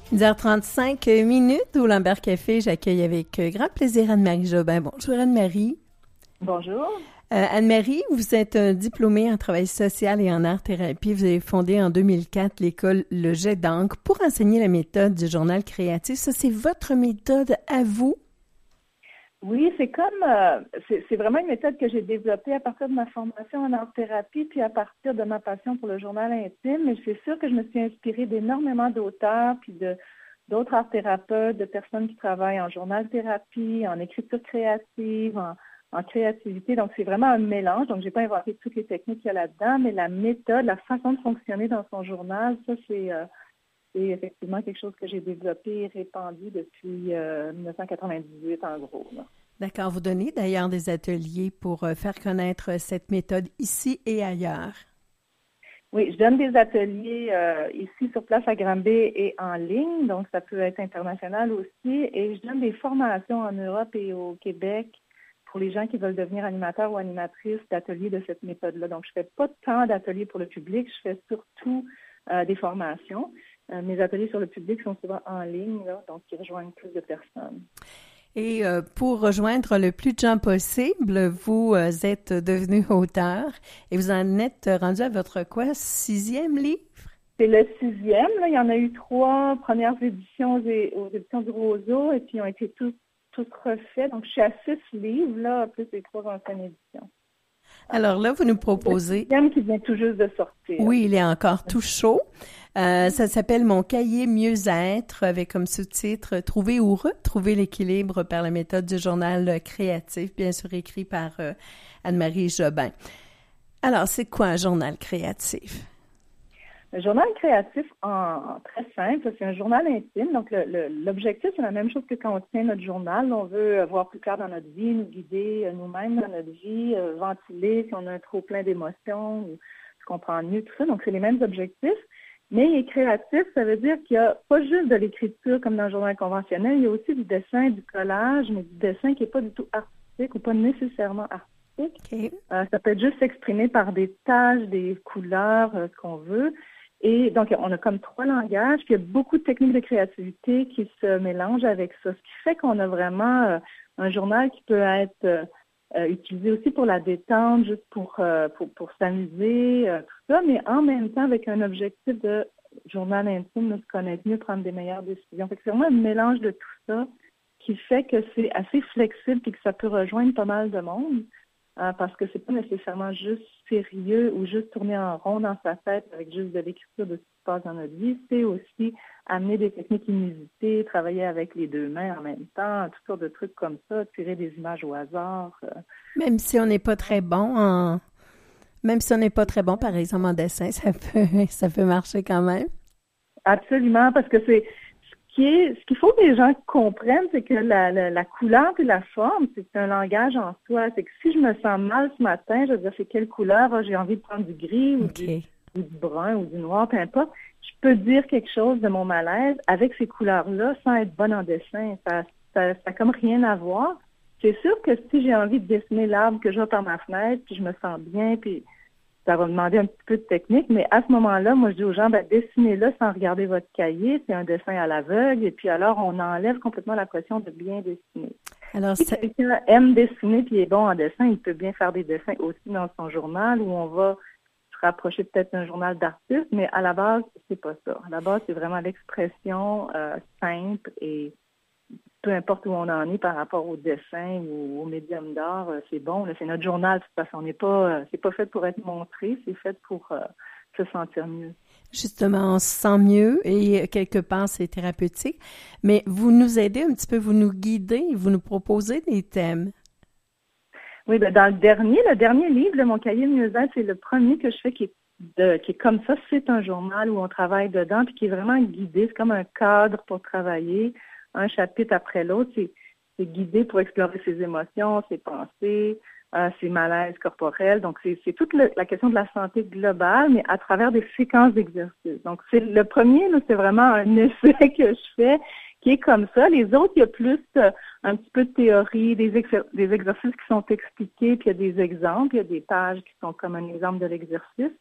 10h35 minutes au Lambert Café. J'accueille avec grand plaisir Anne-Marie Jobin. Bonjour Anne-Marie. Bonjour. Anne-Marie, vous êtes diplômée en travail social et en art-thérapie. Vous avez fondé en 2004 l'école Le Jet d'encre pour enseigner la méthode du journal créatif. Ça, c'est votre méthode à vous? Oui, c'est vraiment une méthode que j'ai développée à partir de ma formation en art-thérapie puis à partir de ma passion pour le journal intime. Mais c'est sûr que je me suis inspirée d'énormément d'auteurs puis d'autres art-thérapeutes, de personnes qui travaillent en journal-thérapie, en écriture créative, en créativité. Donc, c'est vraiment un mélange. Donc, j'ai pas inventé toutes les techniques qu'il y a là-dedans, mais la méthode, la façon de fonctionner dans son journal, ça, c'est effectivement quelque chose que j'ai développé et répandu depuis 1998, en gros. Là. D'accord. Vous donnez d'ailleurs des ateliers pour faire connaître cette méthode ici et ailleurs. Oui, je donne des ateliers ici sur place à Granby et en ligne, donc ça peut être international aussi. Et je donne des formations en Europe et au Québec pour les gens qui veulent devenir animateurs ou animatrices d'ateliers de cette méthode-là. Donc, je ne fais pas tant d'ateliers pour le public, je fais surtout des formations. Mes ateliers sur le public sont souvent en ligne, là, donc ils rejoignent plus de personnes. Et pour rejoindre le plus de gens possible, vous êtes devenu auteur et vous en êtes rendu à votre 6e livre? C'est le 6e. Là. Il y en a eu 3 premières éditions aux éditions du Roseau et puis ils ont été tous refaits. Donc, je suis à 6 livres, là, plus les 3 anciennes éditions. Alors là, vous nous proposez... Le 6e qui vient tout juste de sortir. Oui, il est encore tout chaud. Ça s'appelle Mon cahier mieux-être avec comme sous-titre « Trouver ou retrouver l'équilibre par la méthode du journal créatif », bien sûr écrit par Anne-Marie Jobin. Alors, c'est quoi un journal créatif? Le journal créatif, en très simple, c'est un journal intime. Donc, l'objectif, c'est la même chose que quand on tient notre journal. On veut voir plus clair dans notre vie, nous guider nous-mêmes dans notre vie, ventiler si on a un trop plein d'émotions, ou se comprendre mieux, tout ça. Donc, c'est les mêmes objectifs. Mais il est créatif, ça veut dire qu'il n'y a pas juste de l'écriture comme dans le journal conventionnel, il y a aussi du dessin, du collage, mais du dessin qui n'est pas du tout artistique ou pas nécessairement artistique. Okay. Ça peut être juste s'exprimer par des taches, des couleurs, ce qu'on veut. Et donc, on a comme 3 langages, puis il y a beaucoup de techniques de créativité qui se mélangent avec ça, ce qui fait qu'on a vraiment un journal qui peut être utilisé aussi pour la détente, juste pour s'amuser, tout ça, mais en même temps avec un objectif de journal intime, de se connaître mieux, prendre des meilleures décisions. Fait que c'est vraiment un mélange de tout ça qui fait que c'est assez flexible et que ça peut rejoindre pas mal de monde. Parce que c'est pas nécessairement juste sérieux ou juste tourner en rond dans sa tête avec juste de l'écriture de ce qui se passe dans notre vie. C'est aussi amener des techniques inusitées, travailler avec les 2 mains en même temps, toutes sortes de trucs comme ça, tirer des images au hasard. Même si on n'est pas très bon par exemple en dessin, ça peut marcher quand même. Absolument, parce que ce qu'il faut que les gens comprennent, c'est que la couleur et la forme, c'est un langage en soi. C'est que si je me sens mal ce matin, je veux dire, c'est quelle couleur? J'ai envie de prendre du gris ou du brun ou du noir, peu importe. Je peux dire quelque chose de mon malaise avec ces couleurs-là sans être bonne en dessin. Ça a comme rien à voir. C'est sûr que si j'ai envie de dessiner l'arbre que je vois par ma fenêtre, puis je me sens bien, puis ça va demander un petit peu de technique, mais à ce moment-là, moi, je dis aux gens, dessinez-le sans regarder votre cahier. C'est un dessin à l'aveugle. Et puis alors, on enlève complètement la pression de bien dessiner. Alors, si quelqu'un aime dessiner puis est bon en dessin, il peut bien faire des dessins aussi dans son journal où on va se rapprocher peut-être d'un journal d'artiste, mais à la base, c'est pas ça. À la base, c'est vraiment l'expression simple et peu importe où on en est par rapport au dessin ou au médium d'art, c'est bon. Là, c'est notre journal, de toute façon. C'est pas fait pour être montré, c'est fait pour se sentir mieux. Justement, on se sent mieux et quelque part, c'est thérapeutique. Mais vous nous aidez un petit peu, vous nous guidez, vous nous proposez des thèmes. Oui, dans le dernier livre, Mon cahier mieux-être, c'est le premier que je fais qui est comme ça. C'est un journal où on travaille dedans puis qui est vraiment guidé. C'est comme un cadre pour travailler. Un chapitre après l'autre, c'est guidé pour explorer ses émotions, ses pensées, ses malaises corporels. Donc, c'est toute la question de la santé globale, mais à travers des séquences d'exercices. Donc, le premier, là, c'est vraiment un essai que je fais qui est comme ça. Les autres, il y a plus un petit peu de théorie, des exercices qui sont expliqués, puis il y a des exemples, il y a des pages qui sont comme un exemple de l'exercice.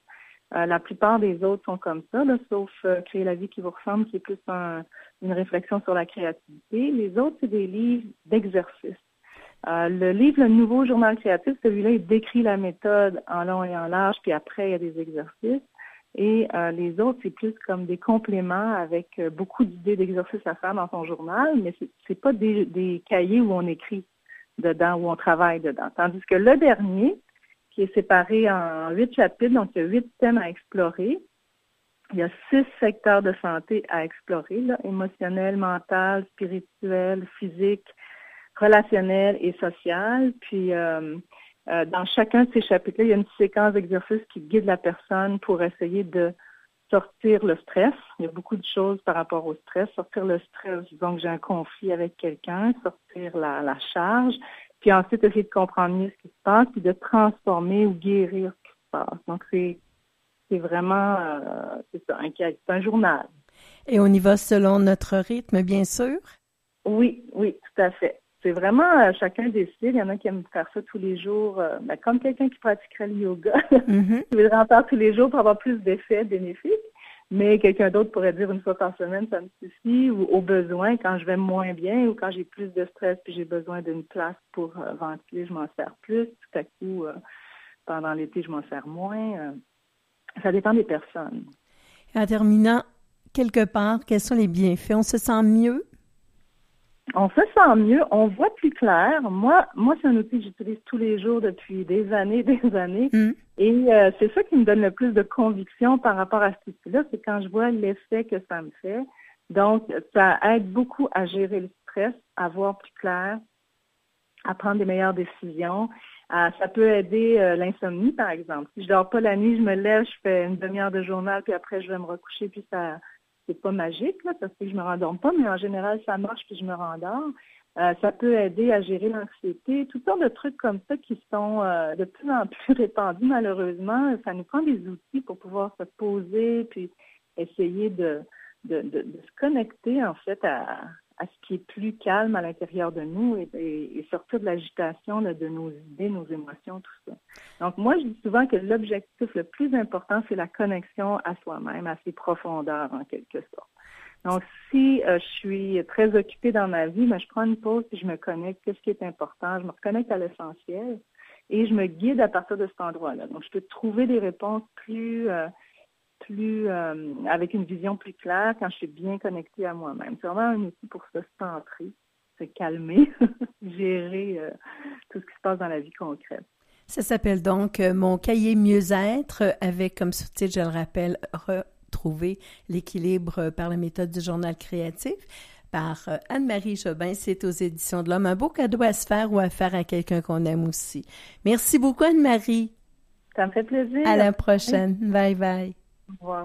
La plupart des autres sont comme ça, là, sauf Créer la vie qui vous ressemble, qui est plus une réflexion sur la créativité. Les autres, c'est des livres d'exercices. Le livre Le Nouveau Journal créatif, celui-là, il décrit la méthode en long et en large, puis après, il y a des exercices. Et les autres, c'est plus comme des compléments avec beaucoup d'idées d'exercices à faire dans son journal, mais c'est pas des cahiers où on écrit dedans, où on travaille dedans. Tandis que le dernier, qui est séparé en 8 chapitres, donc il y a 8 thèmes à explorer. Il y a 6 secteurs de santé à explorer, là, émotionnel, mental, spirituel, physique, relationnel et social. Puis, dans chacun de ces chapitres-là, il y a une séquence d'exercices qui guide la personne pour essayer de sortir le stress. Il y a beaucoup de choses par rapport au stress. Sortir le stress, donc j'ai un conflit avec quelqu'un, sortir la charge, puis ensuite essayer de comprendre mieux ce qui se passe, puis de transformer ou guérir ce qui se passe. Donc, c'est vraiment c'est ça, c'est un journal. Et on y va selon notre rythme, bien sûr? Oui, tout à fait. C'est vraiment, chacun décide. Il y en a qui aiment faire ça tous les jours, comme quelqu'un qui pratiquerait le yoga, qui voudrait en faire tous les jours pour avoir plus d'effets bénéfiques. Mais quelqu'un d'autre pourrait dire une fois par semaine, ça me suffit, ou au besoin, quand je vais moins bien ou quand j'ai plus de stress puis j'ai besoin d'une place pour ventiler, je m'en sers plus. Tout à coup, pendant l'été, je m'en sers moins. Ça dépend des personnes. En terminant, quelque part, quels sont les bienfaits? On se sent mieux? On se sent mieux, on voit plus clair. Moi, c'est un outil que j'utilise tous les jours depuis des années. Et c'est ça qui me donne le plus de conviction par rapport à cet outil-là, c'est quand je vois l'effet que ça me fait. Donc, ça aide beaucoup à gérer le stress, à voir plus clair, à prendre des meilleures décisions. Ça peut aider l'insomnie, par exemple. Si je dors pas la nuit, je me lève, je fais une demi-heure de journal, puis après, je vais me recoucher, puis ça... C'est pas magique, là, parce que je me rendorme pas, mais en général, ça marche puis je me rendors. Ça peut aider à gérer l'anxiété, toutes sortes de trucs comme ça qui sont de plus en plus répandus, malheureusement. Ça nous prend des outils pour pouvoir se poser puis essayer de se connecter, en fait, à ce qui est plus calme à l'intérieur de nous et sortir de l'agitation là, de nos idées, nos émotions, tout ça. Donc, moi, je dis souvent que l'objectif le plus important, c'est la connexion à soi-même, à ses profondeurs, en quelque sorte. Donc, si je suis très occupée dans ma vie, je prends une pause et je me connecte. Qu'est-ce qui est important? Je me reconnecte à l'essentiel et je me guide à partir de cet endroit-là. Donc, je peux trouver des réponses plus avec une vision plus claire quand je suis bien connectée à moi-même. C'est vraiment un outil pour se centrer, se calmer, gérer tout ce qui se passe dans la vie concrète. Ça s'appelle donc Mon cahier mieux-être avec comme sous-titre, je le rappelle, Retrouver l'équilibre par la méthode du journal créatif par Anne-Marie Jobin. C'est aux Éditions de l'Homme. Un beau cadeau à se faire ou à faire à quelqu'un qu'on aime aussi. Merci beaucoup, Anne-Marie. Ça me fait plaisir. À la prochaine. Bye bye. Au revoir.